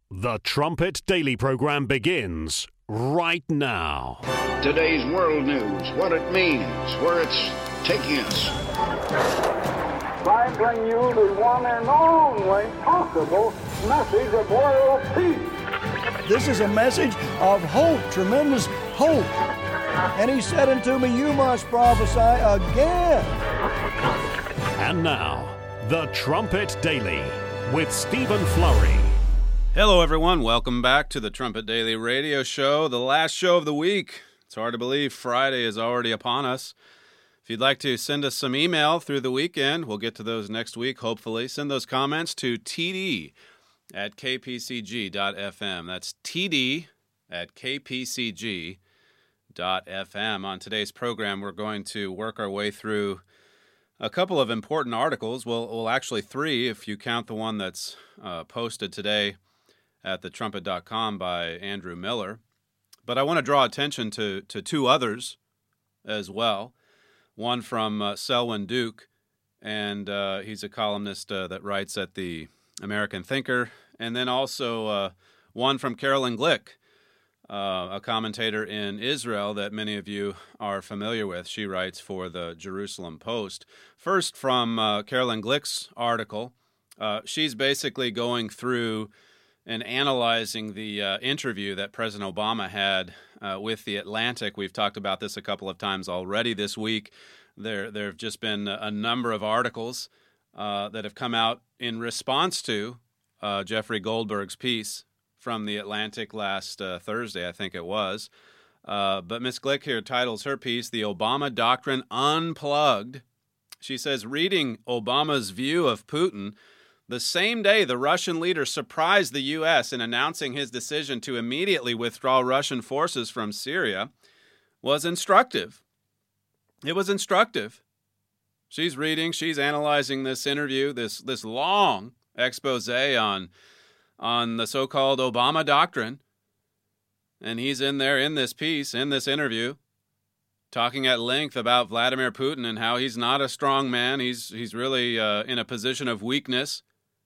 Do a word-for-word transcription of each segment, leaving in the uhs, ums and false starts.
The Trumpet Daily program begins right now. Today's world news, what it means, where it's taking us. I bring you the one and only possible message of world peace. This is a message of hope, tremendous hope. And he said unto me, you must prophesy again. And now, The Trumpet Daily with Stephen Flurry. Hello, everyone. Welcome back to the Trumpet Daily Radio Show, the last show of the week. It's hard to believe Friday is already upon us. If you'd like to send us some email through the weekend, we'll get to those next week, hopefully. Send those comments to T D at k p c g dot f m. That's T D at k p c g dot f m. On today's program, we're going to work our way through a couple of important articles. Well, well actually three, if you count the one that's uh, posted today at the trumpet dot com by Andrew Miller. But I want to draw attention to, to two others as well. One from uh, Selwyn Duke, and uh, he's a columnist uh, that writes at the American Thinker. And then also uh, one from Carolyn Glick, uh, a commentator in Israel that many of you are familiar with. She writes for the Jerusalem Post. First, from uh, Carolyn Glick's article, uh, she's basically going through and analyzing the uh, interview that President Obama had uh, with The Atlantic. We've talked about this a couple of times already this week. There there have just been a number of articles uh, that have come out in response to uh, Jeffrey Goldberg's piece from The Atlantic last uh, Thursday, I think it was. Uh, but Miz Glick here titles her piece, The Obama Doctrine Unplugged. She says, reading Obama's view of Putin the same day the Russian leader surprised the U S in announcing his decision to immediately withdraw Russian forces from Syria was instructive. It was instructive. She's reading, she's analyzing this interview, this this long expose on, on the so-called Obama doctrine. And he's in there in this piece, in this interview, talking at length about Vladimir Putin and how he's not a strong man. He's, he's really uh, in a position of weakness.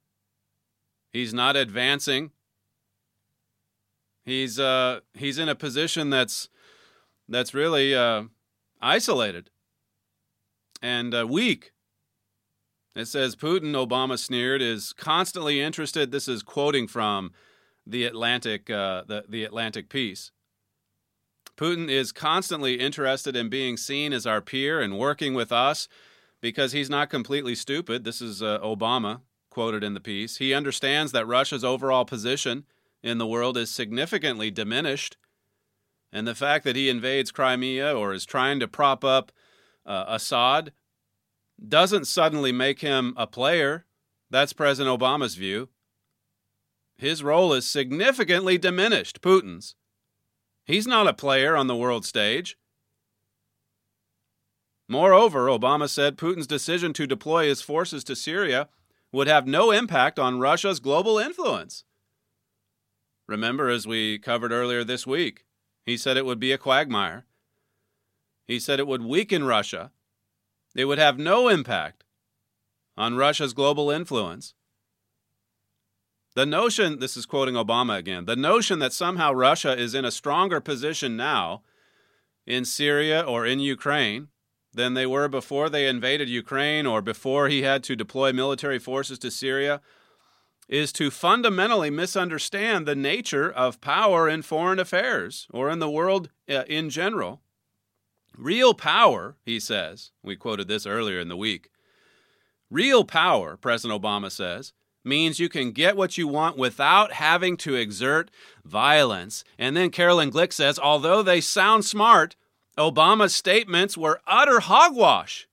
He's not advancing. He's uh, he's in a position that's that's really uh, isolated and uh, weak. It says Putin, Obama sneered, is constantly interested. This is quoting from the Atlantic, uh, the the Atlantic piece. Putin is constantly interested in being seen as our peer and working with us because he's not completely stupid. This is uh, Obama quoted in the piece. He understands that Russia's overall position in the world is significantly diminished, and the fact that he invades Crimea or is trying to prop up uh, Assad doesn't suddenly make him a player. That's President Obama's view. His role is significantly diminished, Putin's. He's not a player on the world stage. Moreover, Obama said Putin's decision to deploy his forces to Syria would have no impact on Russia's global influence. Remember, as we covered earlier this week, he said it would be a quagmire. He said it would weaken Russia. It would have no impact on Russia's global influence. The notion, this is quoting Obama again, the notion that somehow Russia is in a stronger position now in Syria or in Ukraine than they were before they invaded Ukraine or before he had to deploy military forces to Syria is to fundamentally misunderstand the nature of power in foreign affairs or in the world uh, in general. Real power, he says, we quoted this earlier in the week, real power, President Obama says, means you can get what you want without having to exert violence. And then Carolyn Glick says, although they sound smart, Obama's statements were utter hogwash.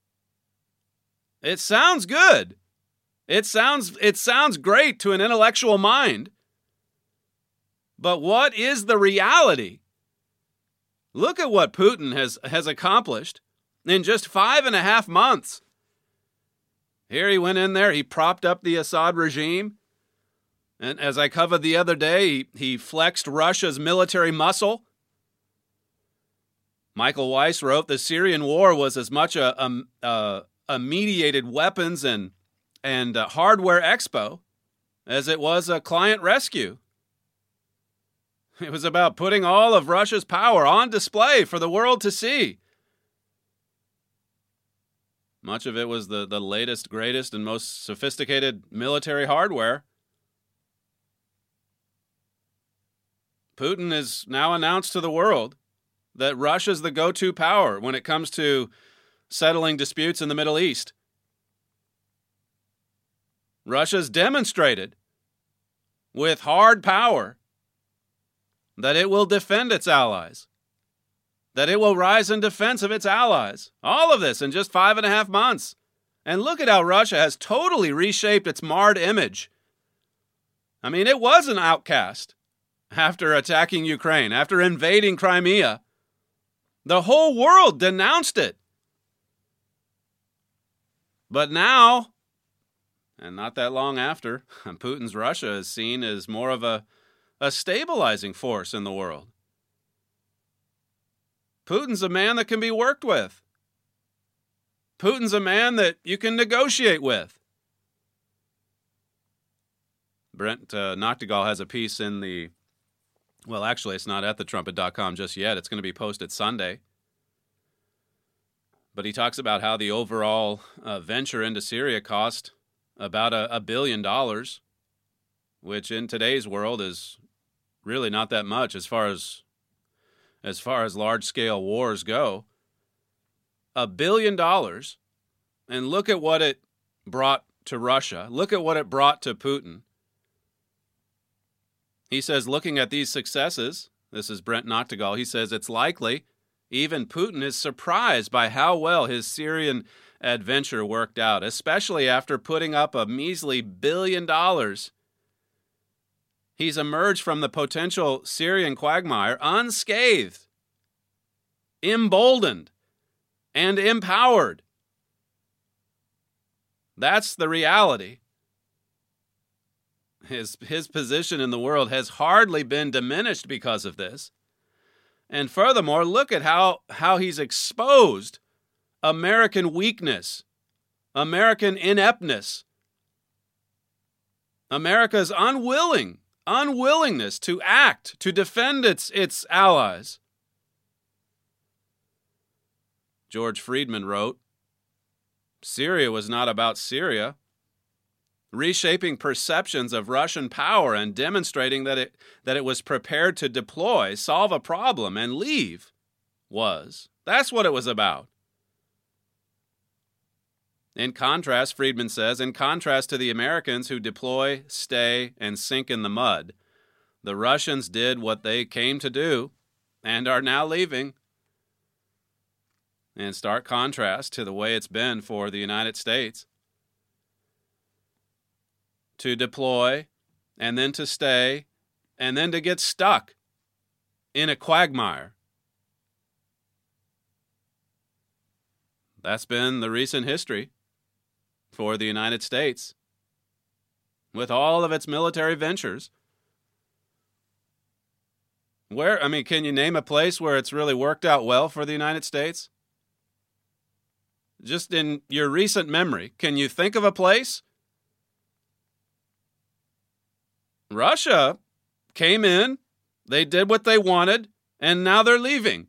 It sounds good. It sounds it sounds great to an intellectual mind. But what is the reality? Look at what Putin has, has accomplished in just five and a half months. Here he went in there, he propped up the Assad regime. And as I covered the other day, he, he flexed Russia's military muscle. Michael Weiss wrote, the Syrian war was as much a, a, a, a mediated weapons and, and a hardware expo as it was a client rescue It was about putting all of Russia's power on display for the world to see. Much of it was the, the latest, greatest, and most sophisticated military hardware. Putin has now announced to the world that Russia's the go-to power when it comes to settling disputes in the Middle East. Russia's demonstrated with hard power that it will defend its allies, that it will rise in defense of its allies. All of this in just five and a half months. And look at how Russia has totally reshaped its marred image. I mean, it was an outcast after attacking Ukraine, after invading Crimea. The whole world denounced it. But now, and not that long after, Putin's Russia is seen as more of a, a stabilizing force in the world. Putin's a man that can be worked with. Putin's a man that you can negotiate with. Brent uh, Noctegal has a piece in the, well, actually, it's not at the trumpet dot com just yet. It's going to be posted Sunday. But he talks about how the overall uh, venture into Syria cost about a, a billion dollars, which in today's world is really not that much as far as as far as large-scale wars go. A billion dollars, and look at what it brought to Russia. Look at what it brought to Putin. He says, looking at these successes, this is Brent Noctegal, he says it's likely even Putin is surprised by how well his Syrian adventure worked out, especially after putting up a measly billion dollars. He's emerged from the potential Syrian quagmire unscathed, emboldened, and empowered. That's the reality. His, his position in the world has hardly been diminished because of this. And furthermore, look at how, how he's exposed American weakness, American ineptness, America's unwilling, unwillingness to act, to defend its, its allies. George Friedman wrote, Syria was not about Syria. Reshaping perceptions of Russian power and demonstrating that it that it was prepared to deploy, solve a problem, and leave was. That's what it was about. In contrast, Friedman says, in contrast to the Americans who deploy, stay, and sink in the mud, the Russians did what they came to do and are now leaving. In stark contrast to the way it's been for the United States. To deploy, and then to stay, and then to get stuck in a quagmire. That's been the recent history for the United States, with all of its military ventures. Where, I mean, can you name a place where it's really worked out well for the United States? Just in your recent memory, can you think of a place? Russia came in, they did what they wanted, and now they're leaving.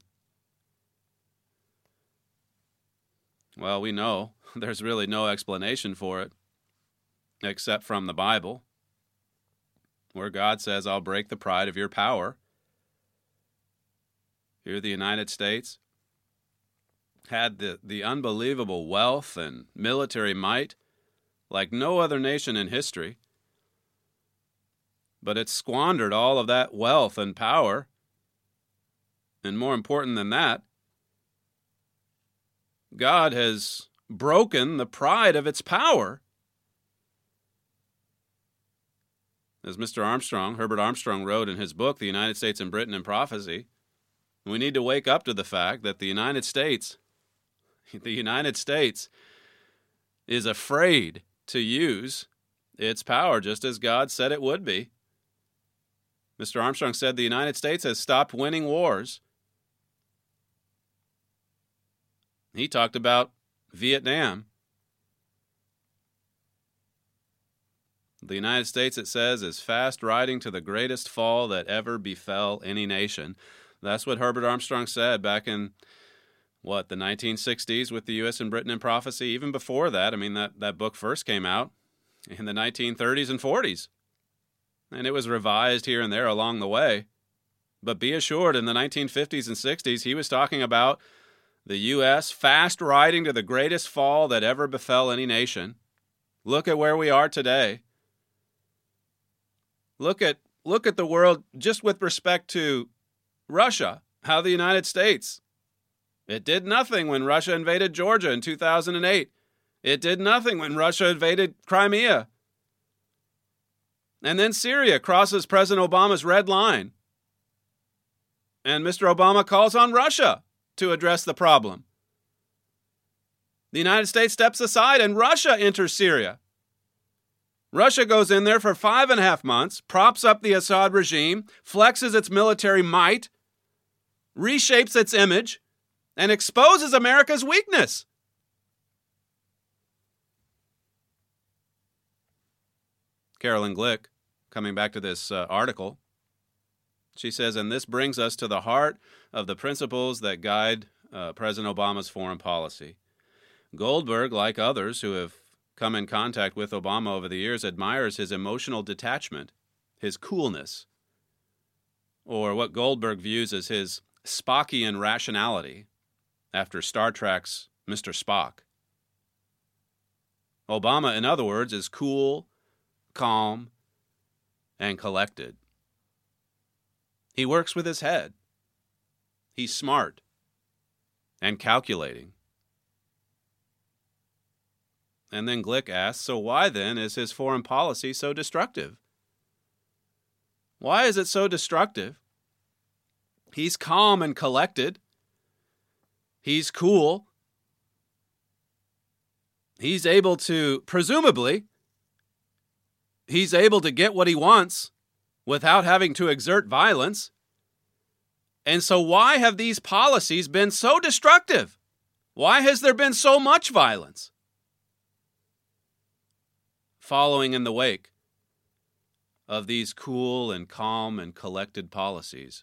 Well, we know there's really no explanation for it, except from the Bible, where God says, I'll break the pride of your power. Here the United States had the, the unbelievable wealth and military might like no other nation in history. But it squandered all of that wealth and power. And more important than that, God has broken the pride of its power. As Mister Armstrong, Herbert Armstrong, wrote in his book, The United States and Britain in Prophecy, we need to wake up to the fact that the United States, the United States is afraid to use its power just as God said it would be. Mister Armstrong said the United States has stopped winning wars. He talked about Vietnam. The United States, it says, is fast riding to the greatest fall that ever befell any nation. That's what Herbert Armstrong said back in, what, the nineteen sixties with the U S and Britain in Prophecy. Even before that, I mean, that, that book first came out in the nineteen thirties and forties. And it was revised here and there along the way. But be assured, in the nineteen fifties and sixties, he was talking about the U S fast riding to the greatest fall that ever befell any nation. Look at where we are today. Look at look at the world just with respect to Russia, how the United States. It did nothing when Russia invaded Georgia in two thousand eight. It did nothing when Russia invaded Crimea. And then Syria crosses President Obama's red line. And Mister Obama calls on Russia to address the problem. The United States steps aside and Russia enters Syria. Russia goes in there for five and a half months, props up the Assad regime, flexes its military might, reshapes its image, and exposes America's weakness. Carolyn Glick, coming back to this uh, article, she says, and this brings us to the heart of the principles that guide uh, President Obama's foreign policy. Goldberg, like others who have come in contact with Obama over the years, admires his emotional detachment, his coolness, or what Goldberg views as his Spockian rationality after Star Trek's Mister Spock. Obama, in other words, is cool, calm, and collected. He works with his head. He's smart and calculating. And then Glick asks, so why then is his foreign policy so destructive? Why is it so destructive? He's calm and collected. He's cool. He's able to, presumably, he's able to get what he wants without having to exert violence. And so why have these policies been so destructive? Why has there been so much violence following in the wake of these cool and calm and collected policies?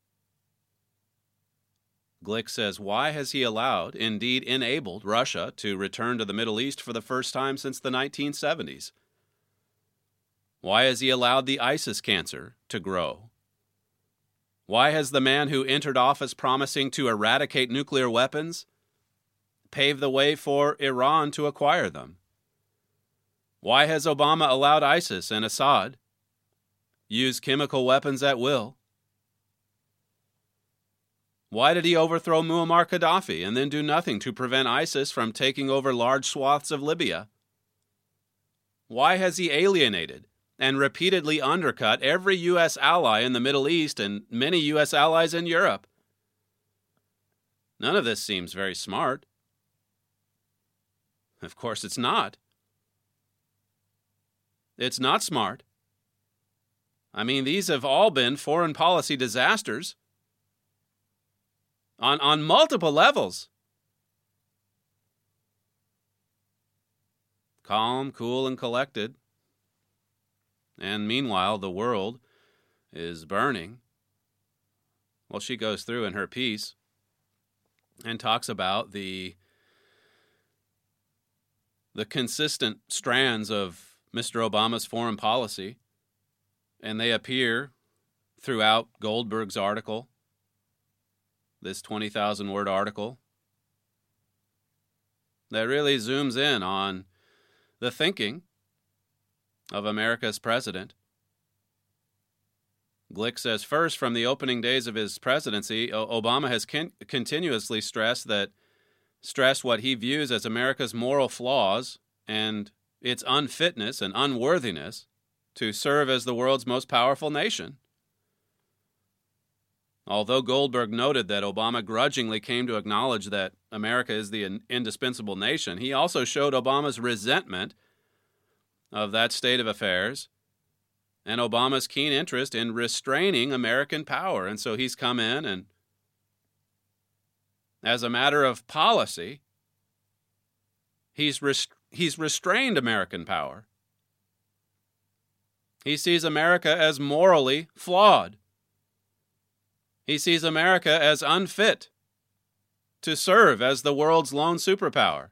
Glick says, why has he allowed, indeed enabled, Russia to return to the Middle East for the first time since the nineteen seventies? Why has he allowed the ISIS cancer to grow? Why has the man who entered office promising to eradicate nuclear weapons paved the way for Iran to acquire them? Why has Obama allowed ISIS and Assad use chemical weapons at will? Why did he overthrow Muammar Gaddafi and then do nothing to prevent ISIS from taking over large swaths of Libya? Why has he alienated and repeatedly undercut every U S ally in the Middle East and many U S allies in Europe? None of this seems very smart. Of course it's not. It's not smart. I mean, these have all been foreign policy disasters on, on multiple levels. Calm, cool, and collected. And meanwhile, the world is burning. Well, she goes through in her piece and talks about the, the consistent strands of Mister Obama's foreign policy, and they appear throughout Goldberg's article, this twenty thousand word article, that really zooms in on the thinking of America's president. Glick says, first, from the opening days of his presidency, Obama has con- continuously stressed that stressed what he views as America's moral flaws and its unfitness and unworthiness to serve as the world's most powerful nation. Although Goldberg noted that Obama grudgingly came to acknowledge that America is the indispensable nation, he also showed Obama's resentment of that state of affairs and Obama's keen interest in restraining American power. And so he's come in and, as a matter of policy, he's rest- he's restrained American power. He sees America as morally flawed. He sees America as unfit to serve as the world's lone superpower.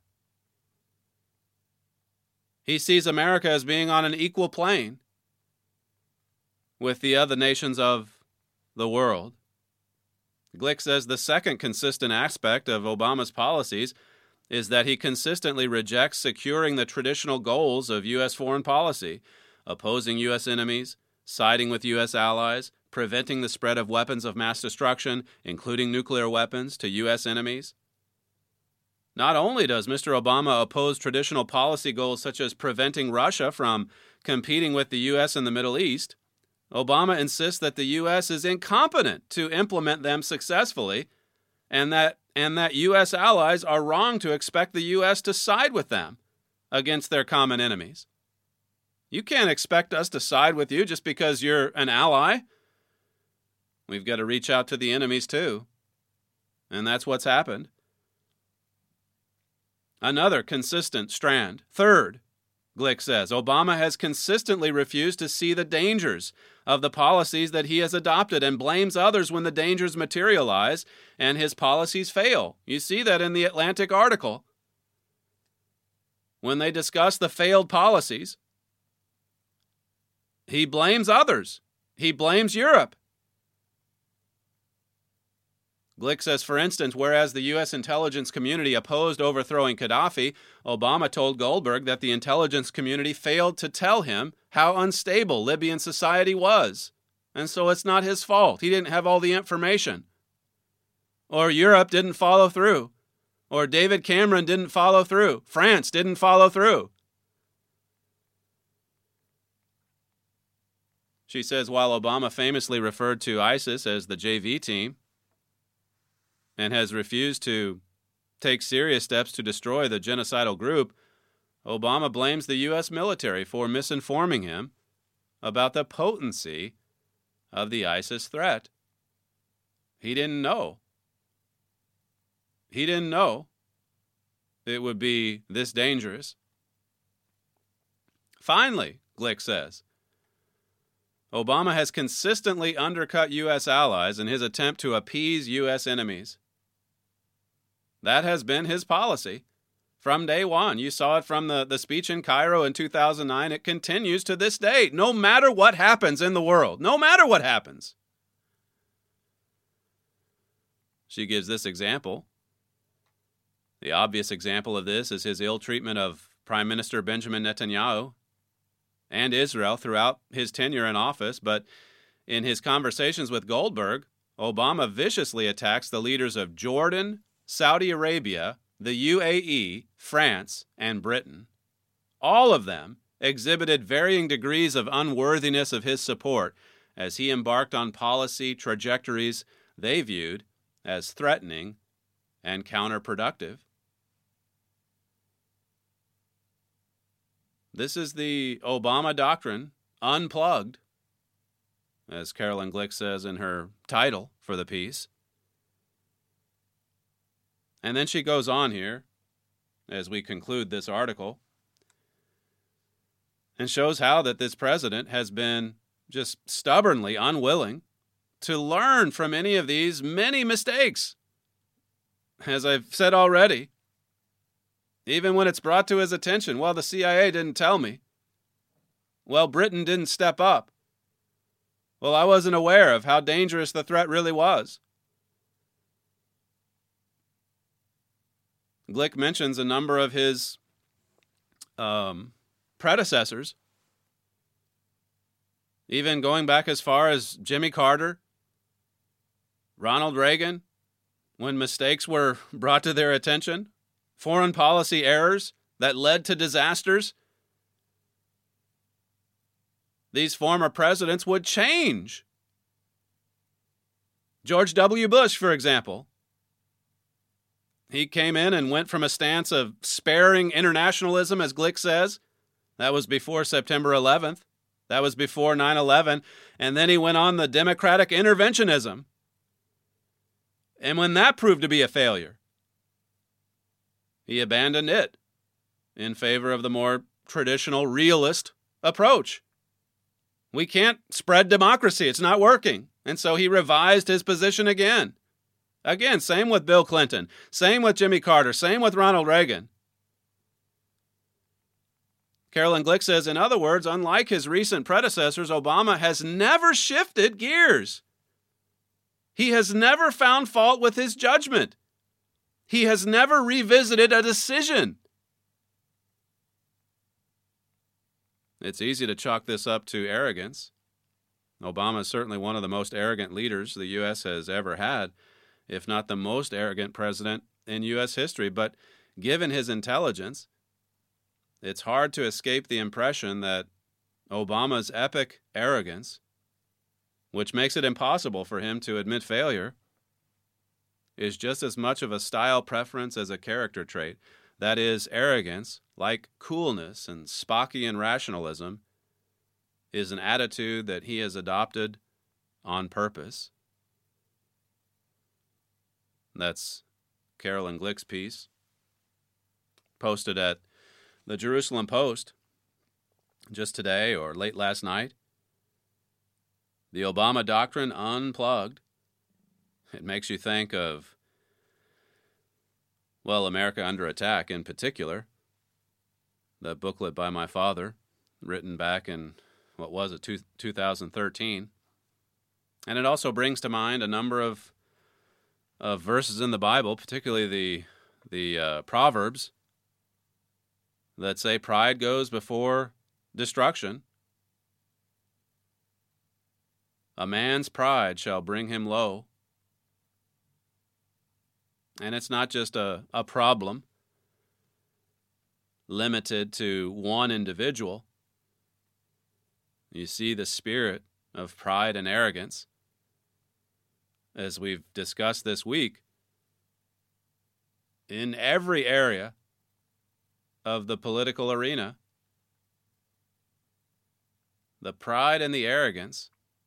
He sees America as being on an equal plane with the other nations of the world. Glick says the second consistent aspect of Obama's policies is that he consistently rejects securing the traditional goals of U S foreign policy, opposing U S enemies, siding with U S allies, preventing the spread of weapons of mass destruction, including nuclear weapons, to U S enemies. Not only does Mister Obama oppose traditional policy goals such as preventing Russia from competing with the U S in the Middle East, Obama insists that the U S is incompetent to implement them successfully, and that and that U S allies are wrong to expect the U S to side with them against their common enemies. You can't expect us to side with you just because you're an ally. We've got to reach out to the enemies too. And that's what's happened. Another consistent strand. Third, Glick says, Obama has consistently refused to see the dangers of the policies that he has adopted and blames others when the dangers materialize and his policies fail. You see that in the Atlantic article. When they discuss the failed policies, he blames others. He blames Europe. Glick says, for instance, whereas the U S intelligence community opposed overthrowing Gaddafi, Obama told Goldberg that the intelligence community failed to tell him how unstable Libyan society was. And so it's not his fault. He didn't have all the information. Or Europe didn't follow through. Or David Cameron didn't follow through. France didn't follow through. She says, while Obama famously referred to ISIS as the J V team, and has refused to take serious steps to destroy the genocidal group, Obama blames the U S military for misinforming him about the potency of the ISIS threat. He didn't know. He didn't know it would be this dangerous. Finally, Glick says, Obama has consistently undercut U S allies in his attempt to appease U S enemies. That has been his policy from day one. You saw it from the, the speech in Cairo in two thousand nine. It continues to this day, no matter what happens in the world, no matter what happens. She gives this example. The obvious example of this is his ill treatment of Prime Minister Benjamin Netanyahu and Israel throughout his tenure in office, but in his conversations with Goldberg, Obama viciously attacks the leaders of Jordan, Saudi Arabia, the U A E, France, and Britain. All of them exhibited varying degrees of unworthiness of his support as he embarked on policy trajectories they viewed as threatening and counterproductive. This is the Obama doctrine, unplugged, as Carolyn Glick says in her title for the piece. And then she goes on here, as we conclude this article, and shows how that this president has been just stubbornly unwilling to learn from any of these many mistakes. As I've said already, even when it's brought to his attention, well, the C I A didn't tell me. Well, Britain didn't step up. Well, I wasn't aware of how dangerous the threat really was. Glick mentions a number of his um, predecessors, even going back as far as Jimmy Carter, Ronald Reagan, when mistakes were brought to their attention, foreign policy errors that led to disasters. These former presidents would change. George W. Bush, for example. He came in and went from a stance of sparing internationalism, as Glick says. That was before September eleventh. That was before nine eleven. And then he went on the democratic interventionism. And when that proved to be a failure, he abandoned it in favor of the more traditional realist approach. We can't spread democracy. It's not working. And so he revised his position again. Again, same with Bill Clinton. Same with Jimmy Carter. Same with Ronald Reagan. Carolyn Glick says, in other words, unlike his recent predecessors, Obama has never shifted gears. He has never found fault with his judgment. He has never revisited a decision. It's easy to chalk this up to arrogance. Obama is certainly one of the most arrogant leaders the U S has ever had, if not the most arrogant president in U S history. But given his intelligence, it's hard to escape the impression that Obama's epic arrogance, which makes it impossible for him to admit failure, is just as much of a style preference as a character trait. That is, arrogance, like coolness and Spockian rationalism, is an attitude that he has adopted on purpose. That's Carolyn Glick's piece, posted at the Jerusalem Post just today or late last night. The Obama Doctrine Unplugged. It makes you think of, well, America Under Attack in particular. That booklet by my father, written back in, what was it, two thousand thirteen. And it also brings to mind a number of, of verses in the Bible, particularly the, the uh, Proverbs, that say pride goes before destruction. A man's pride shall bring him low. And it's not just a, a problem limited to one individual. You see the spirit of pride and arrogance, as we've discussed this week, in every area of the political arena. The pride and the arrogance.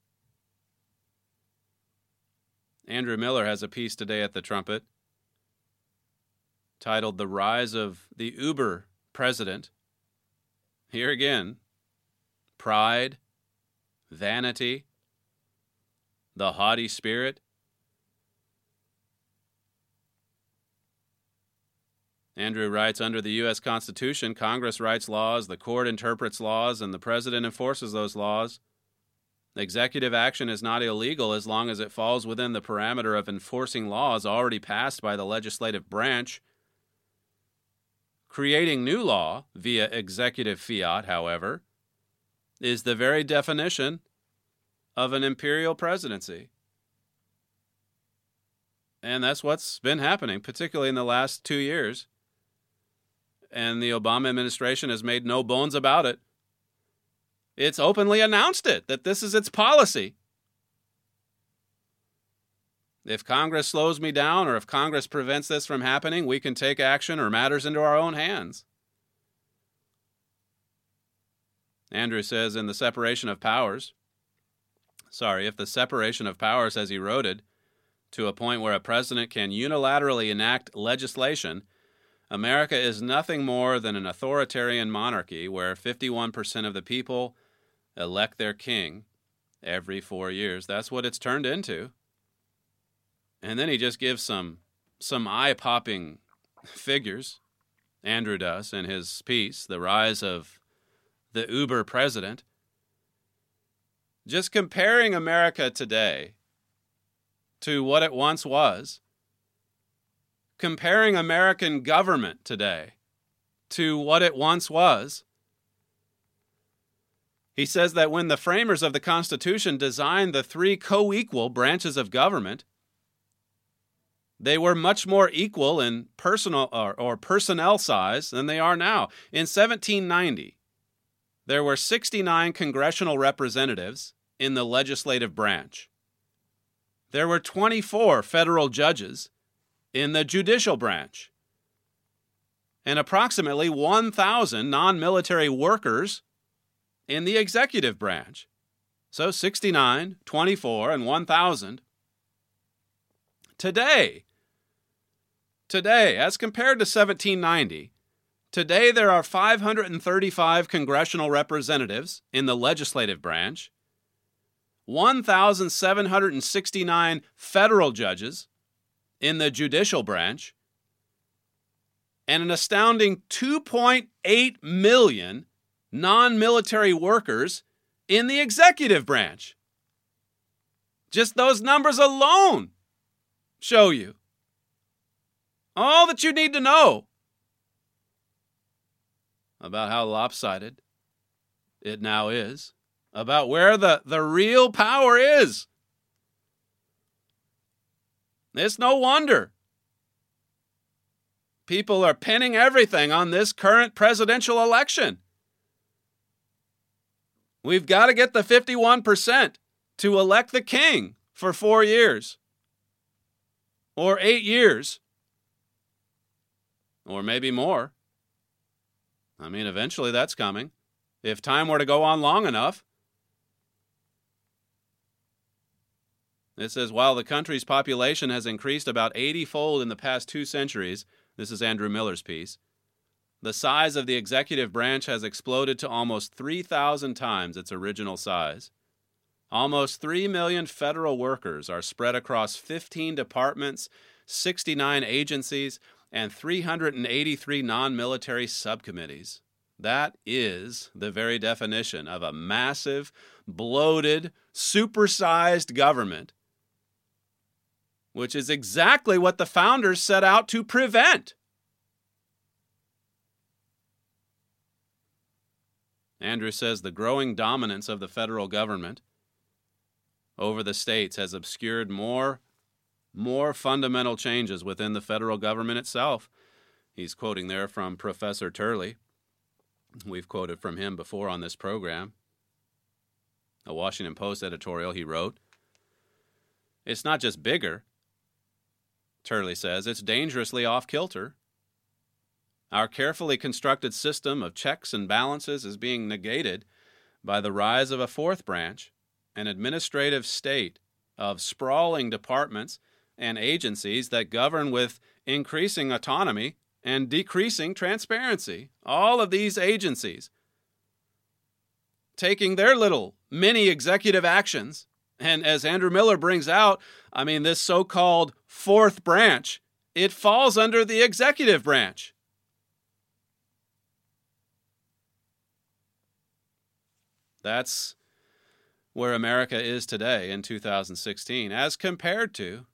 Andrew Miller has a piece today at the Trumpet titled The Rise of the Uber President. Here again, pride, vanity, the haughty spirit. Andrew writes, under the U S Constitution, Congress writes laws, the court interprets laws, and the president enforces those laws. Executive action is not illegal as long as it falls within the parameter of enforcing laws already passed by the legislative branch. Creating new law via executive fiat, however, is the very definition of an imperial presidency. And that's what's been happening, particularly in the last two years. And the Obama administration has made no bones about it. It's openly announced it, that this is its policy. If Congress slows me down or if Congress prevents this from happening, we can take action or matters into our own hands. Andrew says in the separation of powers, sorry, if the separation of powers has eroded to a point where a president can unilaterally enact legislation, America is nothing more than an authoritarian monarchy where fifty-one percent of the people elect their king every four years. That's what it's turned into. And then he just gives some some eye-popping figures, Andrew does, in his piece, The Rise of the Uber President. Just comparing America today to what it once was, comparing American government today to what it once was. He says that when the framers of the Constitution designed the three co-equal branches of government, they were much more equal in personal or, or personnel size than they are now. In seventeen ninety, there were sixty-nine congressional representatives in the legislative branch. There were twenty-four federal judges in the judicial branch, and approximately one thousand non-military workers in the executive branch. So sixty-nine, twenty-four, and one thousand. Today, today, as compared to seventeen ninety, today there are five hundred thirty-five congressional representatives in the legislative branch one thousand seven hundred sixty-nine federal judges in the judicial branch, and an astounding two point eight million non-military workers in the executive branch. Just those numbers alone show you all that you need to know about how lopsided it now is, about where the, the real power is. It's no wonder people are pinning everything on this current presidential election. We've got to get the fifty-one percent to elect the king for four years. Or eight years. Or maybe more. I mean, eventually that's coming. If time were to go on long enough. It says, while the country's population has increased about eighty-fold in the past two centuries, this is Andrew Miller's piece, the size of the executive branch has exploded to almost three thousand times its original size. Almost three million federal workers are spread across fifteen departments, sixty-nine agencies, and three hundred eighty-three non-military subcommittees. That is the very definition of a massive, bloated, supersized government, which is exactly what the founders set out to prevent. Andrew says the growing dominance of the federal government over the states has obscured more, more fundamental changes within the federal government itself. He's quoting there from Professor Turley. We've quoted from him before on this program. A Washington Post editorial he wrote. It's not just bigger, Turley says, it's dangerously off-kilter. Our carefully constructed system of checks and balances is being negated by the rise of a fourth branch, an administrative state of sprawling departments and agencies that govern with increasing autonomy and decreasing transparency. All of these agencies taking their little mini executive actions. And as Andrew Miller brings out, I mean, this so-called fourth branch, it falls under the executive branch. That's where America is today in two thousand sixteen, as compared to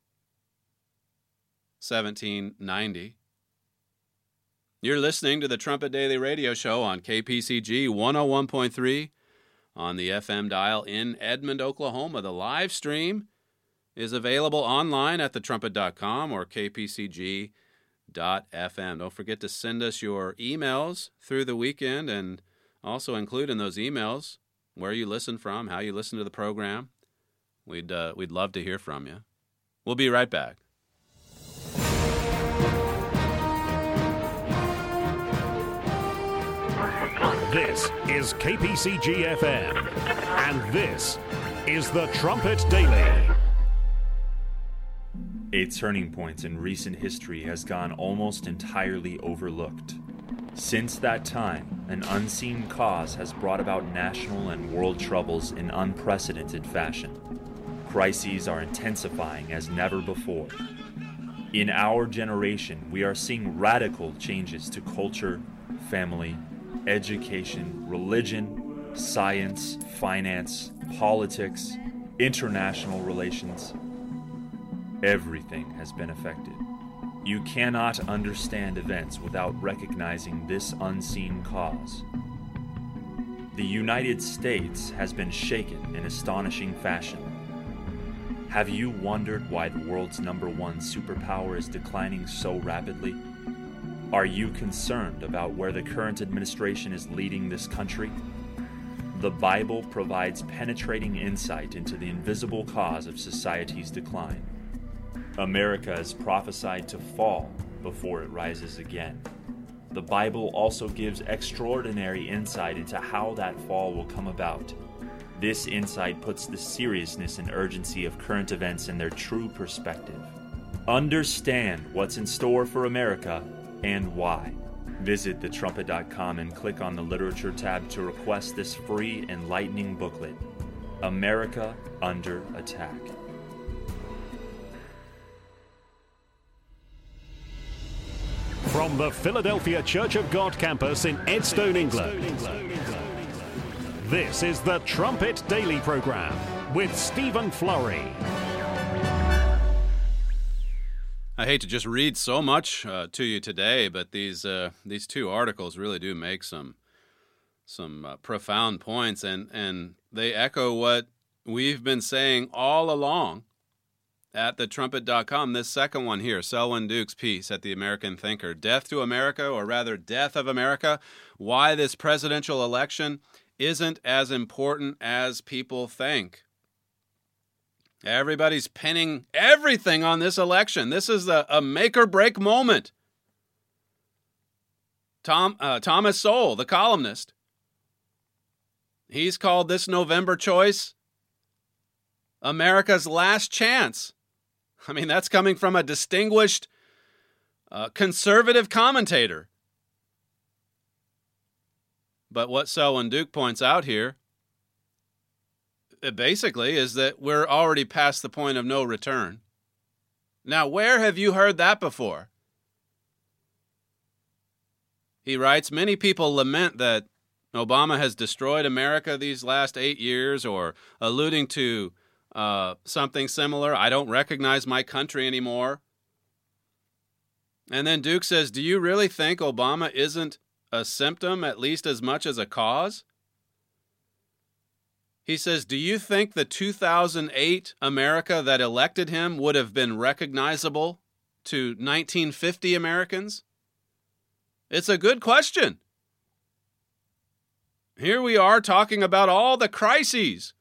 seventeen ninety. You're listening to the Trumpet Daily Radio Show on K P C G one oh one point three on the F M dial in Edmond, Oklahoma. The live stream is available online at the trumpet dot com or k p c g dot f m. Don't forget to send us your emails through the weekend, and also include in those emails where you listen from, how you listen to the program. We'd uh, we'd love to hear from you. We'll be right back. This is K P C G F M, and this is the Trumpet Daily. A turning point in recent history has gone almost entirely overlooked. Since that time, an unseen cause has brought about national and world troubles in unprecedented fashion. Crises are intensifying as never before. In our generation, we are seeing radical changes to culture, family, education, religion, science, finance, politics, international relations. Everything has been affected. You cannot understand events without recognizing this unseen cause. The United States has been shaken in astonishing fashion. Have you wondered why the world's number one superpower is declining so rapidly? Are you concerned about where the current administration is leading this country? The Bible provides penetrating insight into the invisible cause of society's decline. America is prophesied to fall before it rises again. The Bible also gives extraordinary insight into how that fall will come about. This insight puts the seriousness and urgency of current events in their true perspective. Understand what's in store for America and why. Visit the trumpet dot com and click on the Literature tab to request this free enlightening booklet. America Under Attack. From the Philadelphia Church of God campus in Edstone, England, this is the Trumpet Daily Program with Stephen Flurry. I hate to just read so much uh, to you today, but these uh, these two articles really do make some some uh, profound points, and, and they echo what we've been saying all along at the trumpet dot com. This second one here, Selwyn Duke's piece at the American Thinker, Death to America, or rather Death of America, Why This Presidential Election Isn't as Important as People Think. Everybody's pinning everything on this election. This is a, a make-or-break moment. Tom uh, Thomas Sowell, the columnist, he's called this November choice America's last chance. I mean, that's coming from a distinguished uh, conservative commentator. But what Selwyn Duke points out here, it basically, is that we're already past the point of no return. Now, where have you heard that before? He writes, many people lament that Obama has destroyed America these last eight years, or alluding to uh, something similar. I don't recognize my country anymore. And then Duke says, do you really think Obama isn't a symptom at least as much as a cause? He says, do you think the two thousand eight America that elected him would have been recognizable to nineteen fifty Americans? It's a good question. Here we are talking about all the crises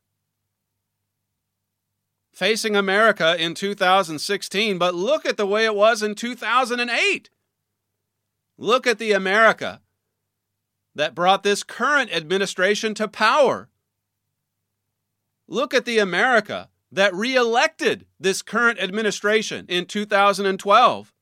facing America in two thousand sixteen, but look at the way it was in two thousand eight. Look at the America that brought this current administration to power. Look at the America that re-elected this current administration in two thousand twelve.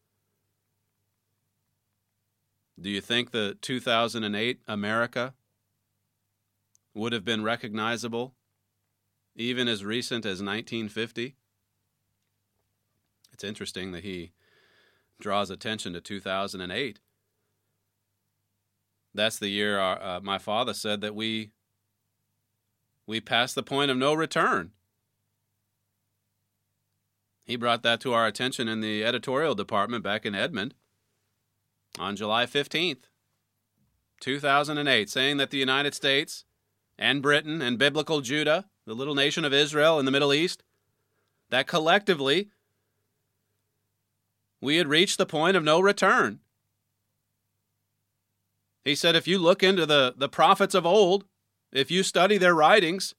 Do you think the two thousand eight America would have been recognizable even as recent as nineteen fifty? It's interesting that he draws attention to two thousand eight. That's the year our, uh, my father said that we we passed the point of no return. He brought that to our attention in the editorial department back in Edmond on July fifteenth, two thousand eight, saying that the United States and Britain and biblical Judah, the little nation of Israel in the Middle East, that collectively we had reached the point of no return. He said if you look into the, the prophets of old, if you study their writings,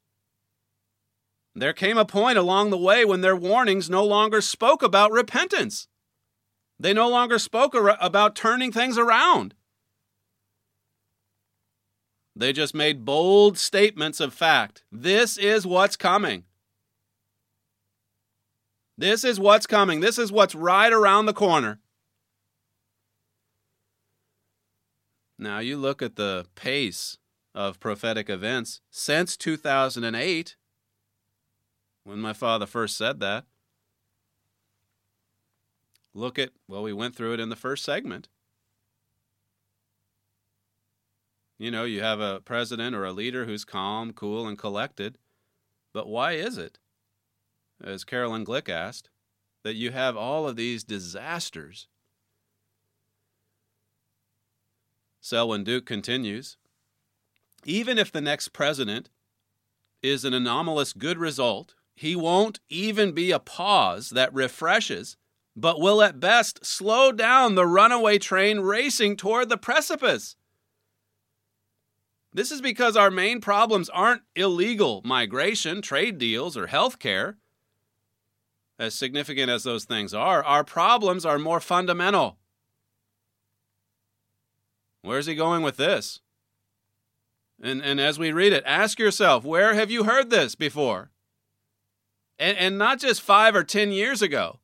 there came a point along the way when their warnings no longer spoke about repentance. They no longer spoke ar- about turning things around. They just made bold statements of fact. This is what's coming. This is what's coming. This is what's right around the corner. Now you look at the pace of prophetic events since two thousand eight, when my father first said that. Look at, well, we went through it in the first segment. You know, you have a president or a leader who's calm, cool, and collected. But why is it, as Carolyn Glick asked, that you have all of these disasters? Selwyn Duke continues, even if the next president is an anomalous good result, he won't even be a pause that refreshes, but will at best slow down the runaway train racing toward the precipice. This is because our main problems aren't illegal migration, trade deals, or health care. As significant as those things are, our problems are more fundamental. Where's he going with this? And, and as we read it, ask yourself, where have you heard this before? And, and not just five or ten years ago.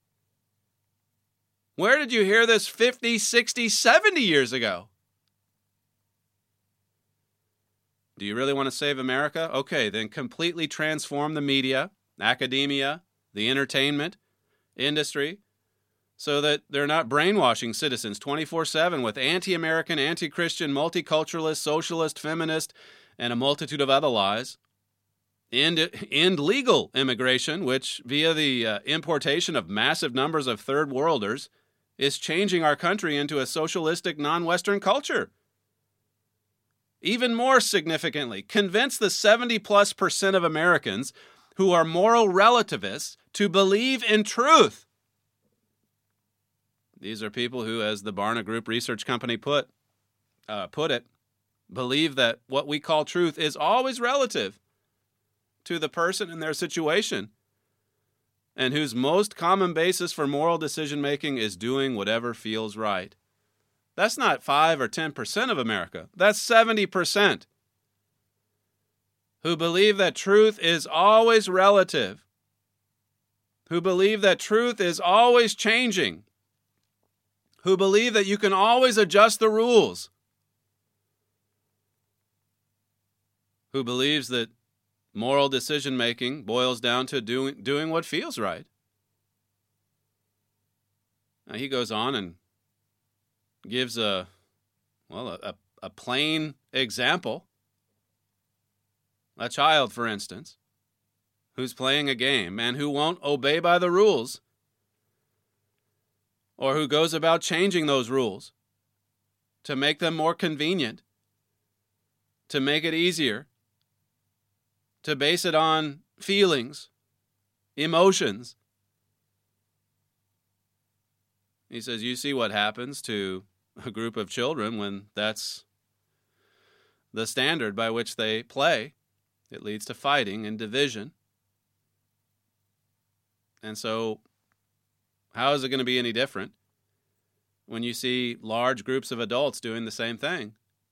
Where did you hear this fifty, sixty, seventy years ago? Do you really want to save America? Okay, then completely transform the media, academia, the entertainment industry, so that they're not brainwashing citizens twenty-four seven with anti-American, anti-Christian, multiculturalist, socialist, feminist, and a multitude of other lies. End, end legal immigration, which via the uh, importation of massive numbers of third worlders is changing our country into a socialistic non-Western culture. Even more significantly, convince the seventy plus percent of Americans who are moral relativists to believe in truth. These are people who, as the Barna Group Research Company put, uh, put it, believe that what we call truth is always relative to the person and their situation, and whose most common basis for moral decision-making is doing whatever feels right. That's not five or ten percent of America. That's seventy percent who believe that truth is always relative, who believe that truth is always changing, who believe that you can always adjust the rules, who believes that moral decision-making boils down to doing, doing what feels right. Now, he goes on and gives a, well, a, a plain example. A child, for instance, who's playing a game and who won't obey by the rules, or who goes about changing those rules to make them more convenient, to make it easier, to base it on feelings, emotions. He says, you see what happens to a group of children when that's the standard by which they play. It leads to fighting and division. And so, how is it going to be any different when you see large groups of adults doing the same thing?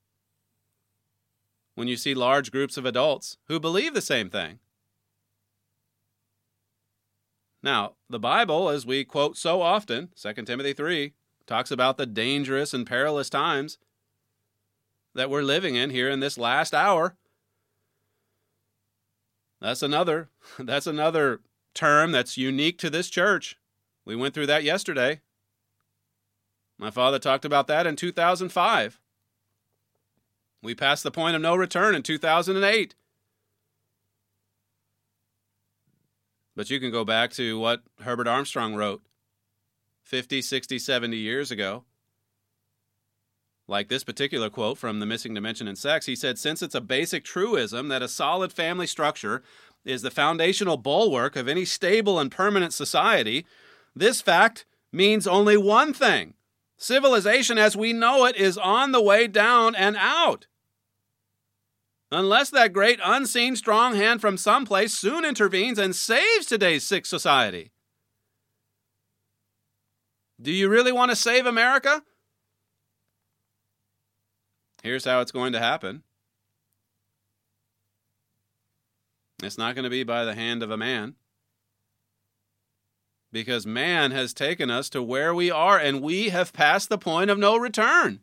When you see large groups of adults who believe the same thing. Now, the Bible, as we quote so often, Second Timothy three, talks about the dangerous and perilous times that we're living in here in this last hour. That's another, that's another term that's unique to this church. We went through that yesterday. My father talked about that in two thousand five. We passed the point of no return in two thousand eight. But you can go back to what Herbert Armstrong wrote fifty, sixty, seventy years ago. Like this particular quote from The Missing Dimension in Sex, he said, since it's a basic truism that a solid family structure is the foundational bulwark of any stable and permanent society, this fact means only one thing. Civilization as we know it is on the way down and out. Unless that great unseen strong hand from someplace soon intervenes and saves today's sick society. Do you really want to save America? Here's how it's going to happen. It's not going to be by the hand of a man. Because man has taken us to where we are, and we have passed the point of no return.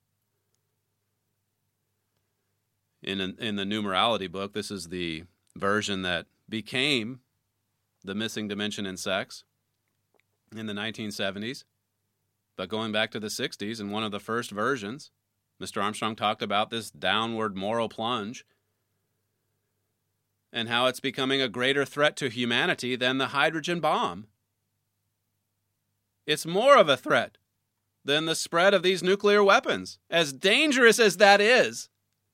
In, in the numerology book, this is the version that became The Missing Dimension in Sex in the nineteen seventies. But going back to the sixties, in one of the first versions, Mister Armstrong talked about this downward moral plunge and how it's becoming a greater threat to humanity than the hydrogen bomb. It's more of a threat than the spread of these nuclear weapons, as dangerous as that is.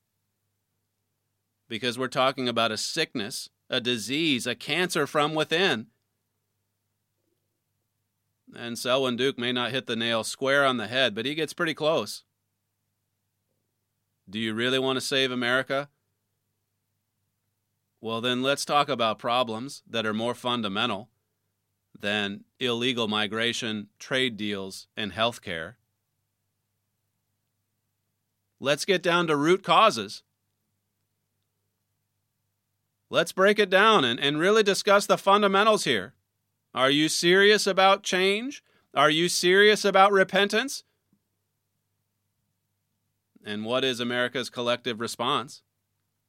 Because we're talking about a sickness, a disease, a cancer from within. And Selwyn Duke may not hit the nail square on the head, but he gets pretty close. Do you really want to save America? Well, then let's talk about problems that are more fundamental than illegal migration, trade deals, and health care. Let's get down to root causes. Let's break it down and, and really discuss the fundamentals here. Are you serious about change? Are you serious about repentance? And what is America's collective response?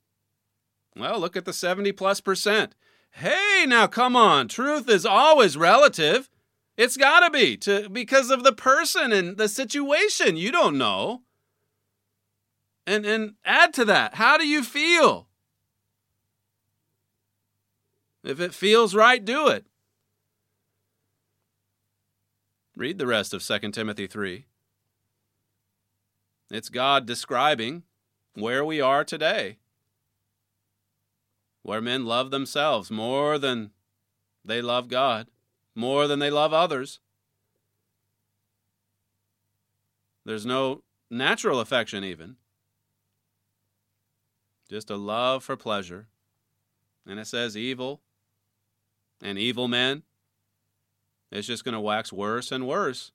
Well, look at the seventy plus percent. Hey, now come on. Truth is always relative. It's got to be to because of the person and the situation. You don't know. And and add to that, how do you feel? If it feels right, do it. Read the rest of Second Timothy three. It's God describing where we are today, where men love themselves more than they love God, more than they love others. There's no natural affection even, just a love for pleasure. And it says evil and evil men, it's just going to wax worse and worse.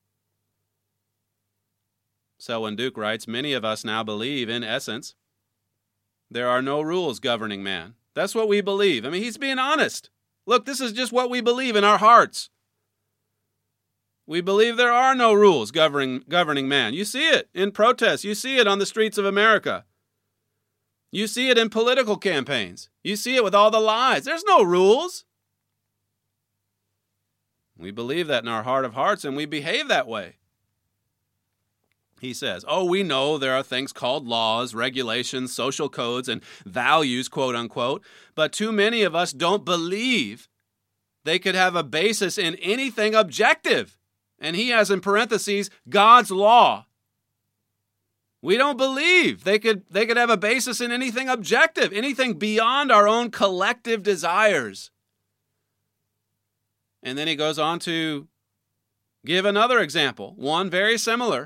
Selwyn Duke writes, many of us now believe, in essence, there are no rules governing man. That's what we believe. I mean, he's being honest. Look, this is just what we believe in our hearts. We believe there are no rules governing, governing man. You see it in protests. You see it on the streets of America. You see it in political campaigns. You see it with all the lies. There's no rules. We believe that in our heart of hearts, and we behave that way. He says, oh, we know there are things called laws, regulations, social codes, and values, quote unquote, but too many of us don't believe they could have a basis in anything objective. And he has in parentheses, God's law. We don't believe they could, they could have a basis in anything objective, anything beyond our own collective desires. And then he goes on to give another example, one very similar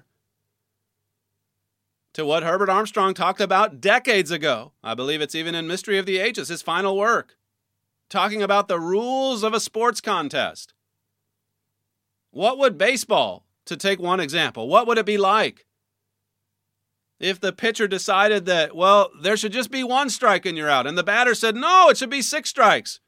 to what Herbert Armstrong talked about decades ago. I believe it's even in Mystery of the Ages, his final work, talking about the rules of a sports contest. What would baseball, to take one example, what would it be like if the pitcher decided that, well, there should just be one strike and you're out, and the batter said, no, it should be six strikes.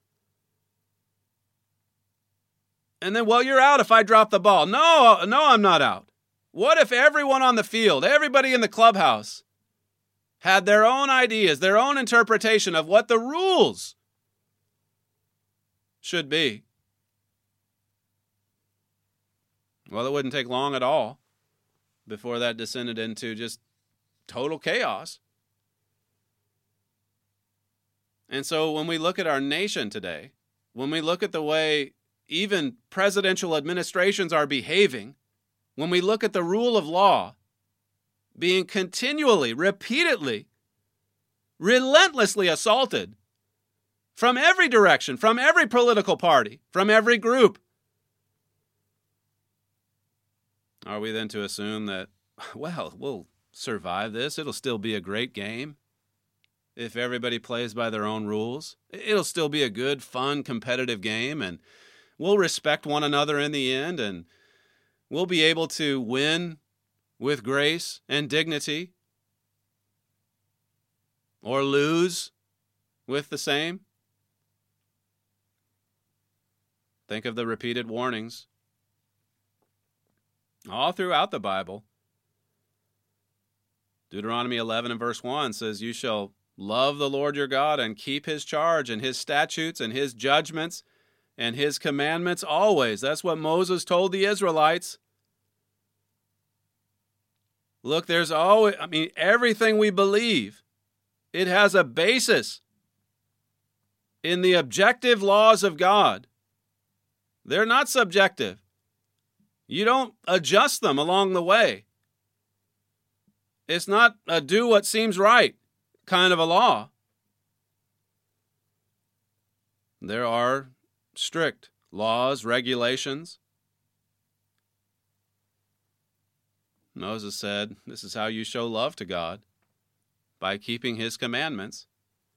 And then, well, you're out if I drop the ball. No, no, I'm not out. What if everyone on the field, everybody in the clubhouse, had their own ideas, their own interpretation of what the rules should be? Well, it wouldn't take long at all before that descended into just total chaos. And so when we look at our nation today, when we look at the way even presidential administrations are behaving, when we look at the rule of law being continually, repeatedly, relentlessly assaulted from every direction, from every political party, from every group, are we then to assume that, well, we'll survive this? It'll still be a great game if everybody plays by their own rules. It'll still be a good, fun, competitive game, and we'll respect one another in the end, and we'll be able to win with grace and dignity, or lose with the same. Think of the repeated warnings all throughout the Bible. Deuteronomy eleven and verse one says, you shall love the Lord your God and keep his charge and his statutes and his judgments and his commandments always. That's what Moses told the Israelites. Look, there's always, I mean, everything we believe, it has a basis in the objective laws of God. They're not subjective. You don't adjust them along the way. It's not a do what seems right kind of a law. There are strict laws, regulations. Moses said, this is how you show love to God, by keeping his commandments.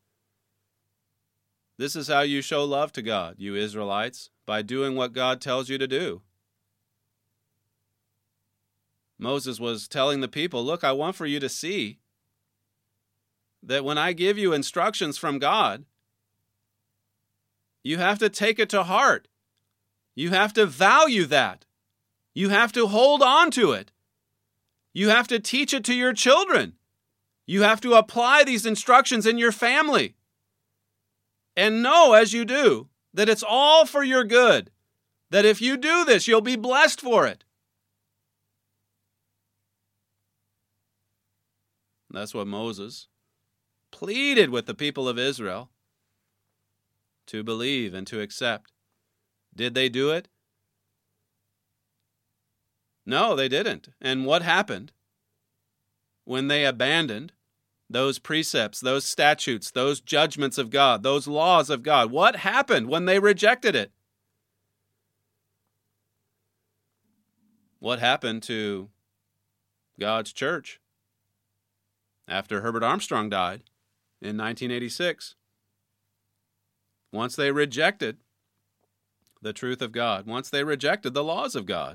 This is how you show love to God, you Israelites, by doing what God tells you to do. Moses was telling the people, look, I want for you to see that when I give you instructions from God, you have to take it to heart. You have to value that. You have to hold on to it. You have to teach it to your children. You have to apply these instructions in your family. And know as you do that it's all for your good. That if you do this, you'll be blessed for it. That's what Moses pleaded with the people of Israel to believe and to accept. Did they do it? No, they didn't. And what happened when they abandoned those precepts, those statutes, those judgments of God, those laws of God? What happened when they rejected it? What happened to God's church after Herbert Armstrong died in nineteen eighty-six? Once they rejected the truth of God, once they rejected the laws of God.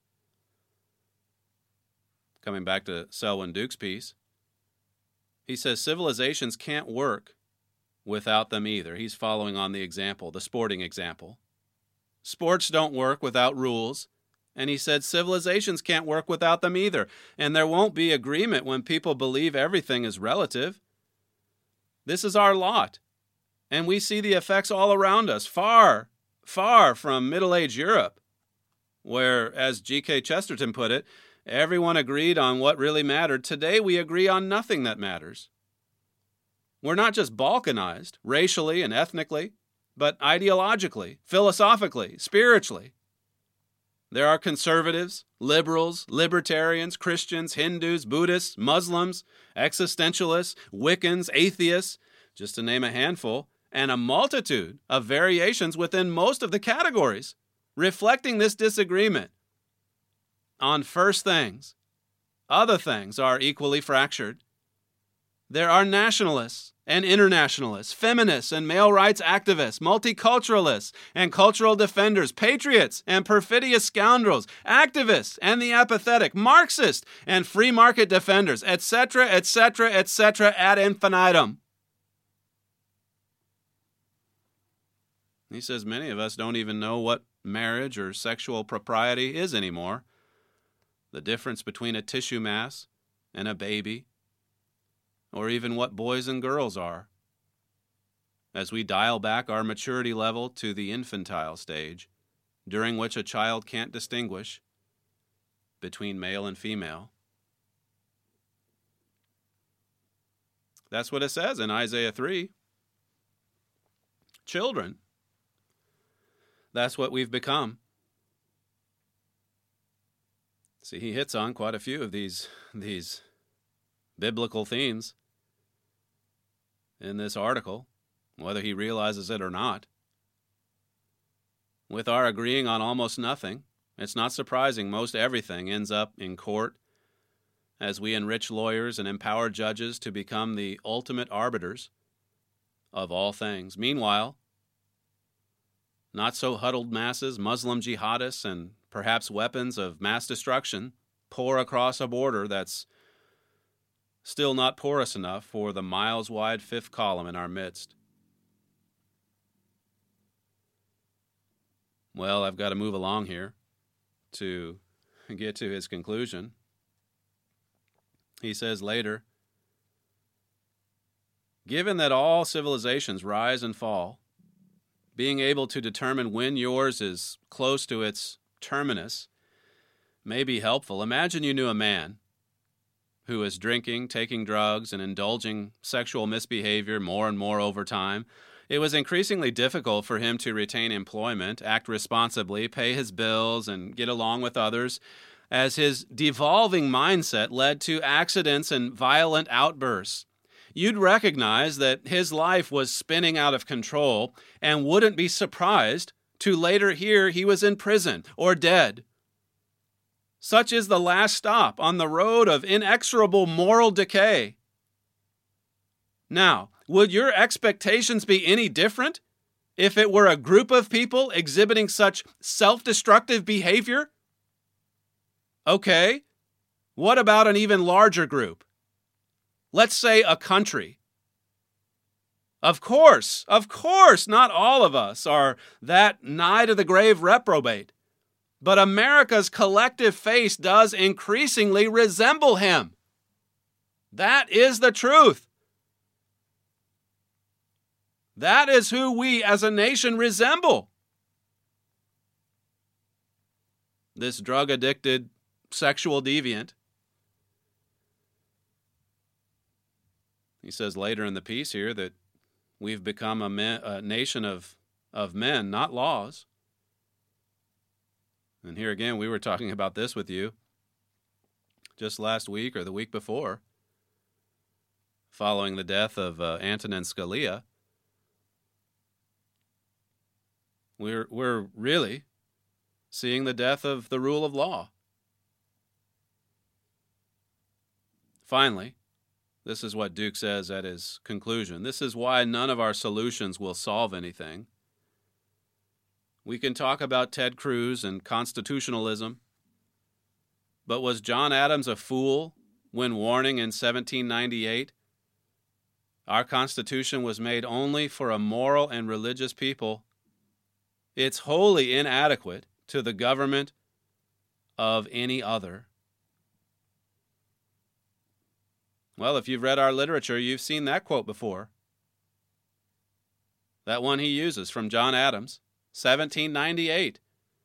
Coming back to Selwyn Duke's piece, he says civilizations can't work without them either. He's following on the example, the sporting example. Sports don't work without rules. And he said civilizations can't work without them either. And there won't be agreement when people believe everything is relative. This is our lot. And we see the effects all around us, far, far from middle-aged Europe, where, as G K Chesterton put it, everyone agreed on what really mattered. Today we agree on nothing that matters. We're not just balkanized, racially and ethnically, but ideologically, philosophically, spiritually. There are conservatives, liberals, libertarians, Christians, Hindus, Buddhists, Muslims, existentialists, Wiccans, atheists, just to name a handful, and a multitude of variations within most of the categories, reflecting this disagreement on first things. Other things are equally fractured. There are nationalists and internationalists, feminists and male rights activists, multiculturalists and cultural defenders, patriots and perfidious scoundrels, activists and the apathetic, Marxists and free market defenders, et cetera, et cetera, et cetera, ad infinitum. He says many of us don't even know what marriage or sexual propriety is anymore. The difference between a tissue mass and a baby, or even what boys and girls are, as we dial back our maturity level to the infantile stage, during which a child can't distinguish between male and female. That's what it says in Isaiah three. Children. That's what we've become. See, he hits on quite a few of these, these biblical themes in this article, whether he realizes it or not. With our agreeing on almost nothing, it's not surprising most everything ends up in court as we enrich lawyers and empower judges to become the ultimate arbiters of all things. Meanwhile, not so huddled masses, Muslim jihadists, and perhaps weapons of mass destruction pour across a border that's still not porous enough for the miles-wide fifth column in our midst. Well, I've got to move along here to get to his conclusion. He says later, given that all civilizations rise and fall, being able to determine when yours is close to its terminus may be helpful. Imagine you knew a man who is drinking, taking drugs, and indulging sexual misbehavior more and more over time. It was increasingly difficult for him to retain employment, act responsibly, pay his bills, and get along with others, as his devolving mindset led to accidents and violent outbursts. You'd recognize that his life was spinning out of control and wouldn't be surprised to later hear he was in prison or dead. Such is the last stop on the road of inexorable moral decay. Now, would your expectations be any different if it were a group of people exhibiting such self-destructive behavior? Okay, what about an even larger group? Let's say a country. Of course, of course, not all of us are that nigh to the grave reprobate. But America's collective face does increasingly resemble him. That is the truth. That is who we as a nation resemble. This drug-addicted sexual deviant. He says later in the piece here that we've become a, men, a nation of, of men, not laws. And here again, we were talking about this with you just last week or the week before, following the death of uh, Antonin Scalia. We're, we're really seeing the death of the rule of law. Finally, this is what Duke says at his conclusion. This is why none of our solutions will solve anything. We can talk about Ted Cruz and constitutionalism, but was John Adams a fool when warning in seventeen ninety-eight? Our Constitution was made only for a moral and religious people. It's wholly inadequate to the government of any other. Well, if you've read our literature, you've seen that quote before. That one he uses from John Adams, seventeen ninety-eight.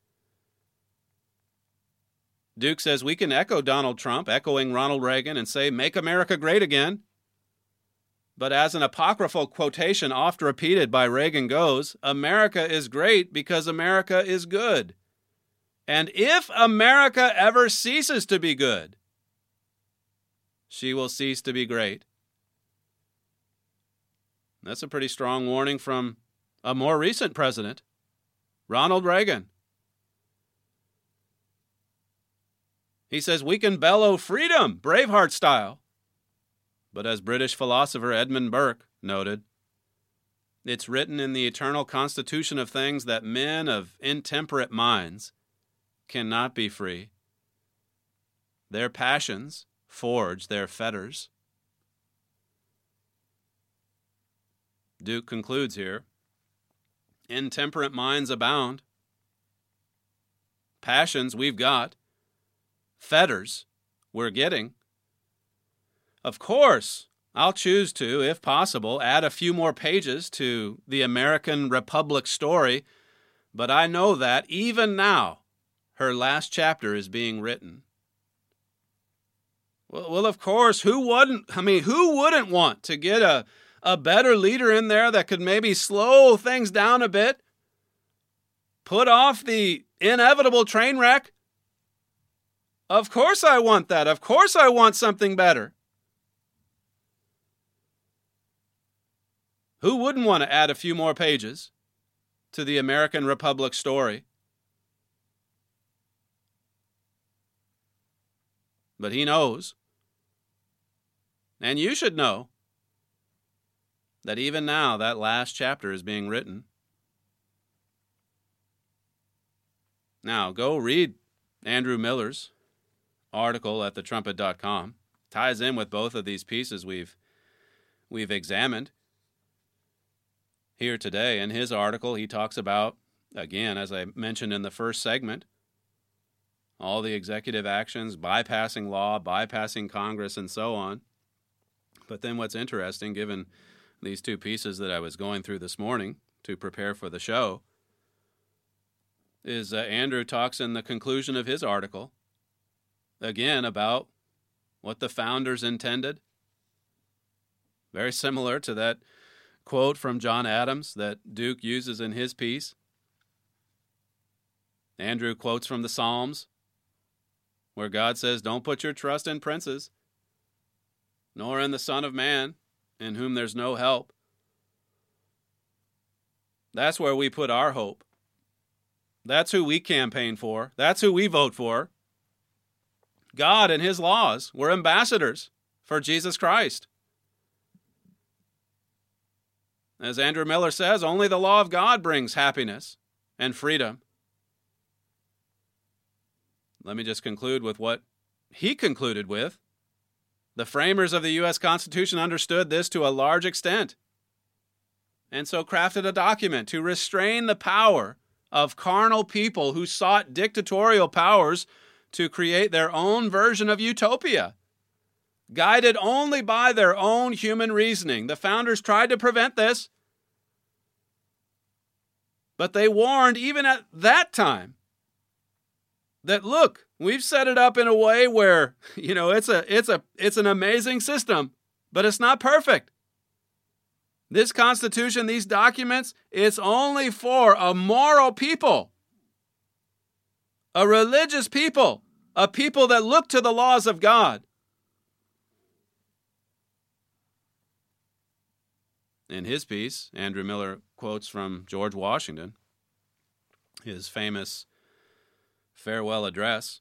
Duke says we can echo Donald Trump, echoing Ronald Reagan, and say, "Make America great again." But as an apocryphal quotation oft repeated by Reagan goes, America is great because America is good. And if America ever ceases to be good, she will cease to be great. That's a pretty strong warning from a more recent president, Ronald Reagan. He says we can bellow freedom, Braveheart style. But as British philosopher Edmund Burke noted, it's written in the eternal constitution of things that men of intemperate minds cannot be free. Their passions forge their fetters. Duke concludes here, intemperate minds abound. Passions we've got. Fetters we're getting. Of course, I'll choose to, if possible, add a few more pages to the American Republic story, but I know that even now, her last chapter is being written. Well, well, of course, who wouldn't, I mean, who wouldn't want to get a, a better leader in there that could maybe slow things down a bit, put off the inevitable train wreck? Of course I want that. Of course I want something better. Who wouldn't want to add a few more pages to the American Republic story? But he knows, and you should know, that even now that last chapter is being written. Now, go read Andrew Miller's article at the trumpet dot com. Ties in with both of these pieces we've we've examined here today. In his article, he talks about, again, as I mentioned in the first segment, all the executive actions, bypassing law, bypassing Congress, and so on. But then what's interesting, given these two pieces that I was going through this morning to prepare for the show, is uh, Andrew talks in the conclusion of his article, again, about what the founders intended. Very similar to that quote from John Adams that Duke uses in his piece. Andrew quotes from the Psalms, where God says, "Don't put your trust in princes, nor in the Son of Man, in whom there's no help." That's where we put our hope. That's who we campaign for. That's who we vote for. God and his laws. We're ambassadors for Jesus Christ. As Andrew Miller says, only the law of God brings happiness and freedom. Let me just conclude with what he concluded with. The framers of the U S Constitution understood this to a large extent, and so crafted a document to restrain the power of carnal people who sought dictatorial powers to create their own version of utopia. guided only by their own human reasoning. The founders tried to prevent this, but they warned even at that time that, look, we've set it up in a way where, you know, it's a it's a it's an amazing system, but it's not perfect. This Constitution, these documents, it's only for a moral people, a religious people, a people that look to the laws of God. In his piece, Andrew Miller quotes from George Washington, his famous farewell address,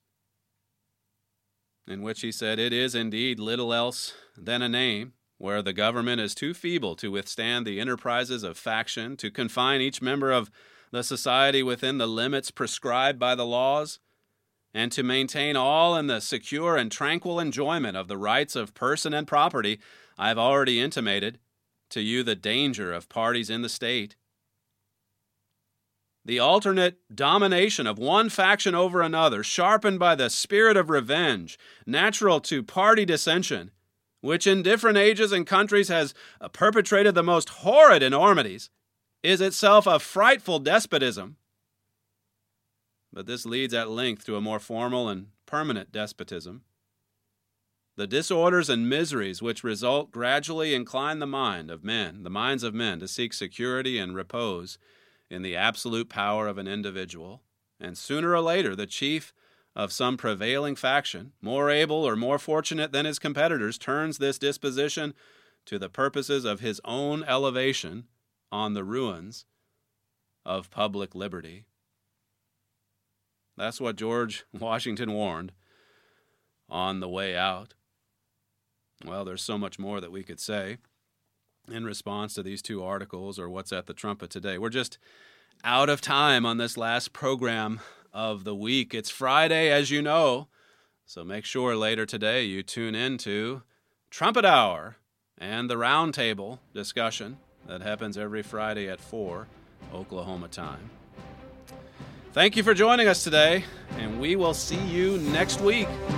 in which he said, "It is indeed little else than a name, where the government is too feeble to withstand the enterprises of faction, to confine each member of the society within the limits prescribed by the laws, and to maintain all in the secure and tranquil enjoyment of the rights of person and property. I have already intimated to you the danger of parties in the state. The alternate domination of one faction over another, sharpened by the spirit of revenge, natural to party dissension, which in different ages and countries has perpetrated the most horrid enormities, is itself a frightful despotism. But this leads at length to a more formal and permanent despotism. The disorders and miseries which result gradually incline the mind of men, the minds of men, to seek security and repose in the absolute power of an individual, and sooner or later the chief of some prevailing faction, more able or more fortunate than his competitors, turns this disposition to the purposes of his own elevation on the ruins of public liberty." That's what George Washington warned on the way out. Well, there's so much more that we could say in response to these two articles or what's at the Trumpet today. We're just out of time on this last program of the week. It's Friday, as you know, so make sure later today you tune in to Trumpet Hour and the Roundtable discussion that happens every Friday at four Oklahoma time. Thank you for joining us today, and we will see you next week.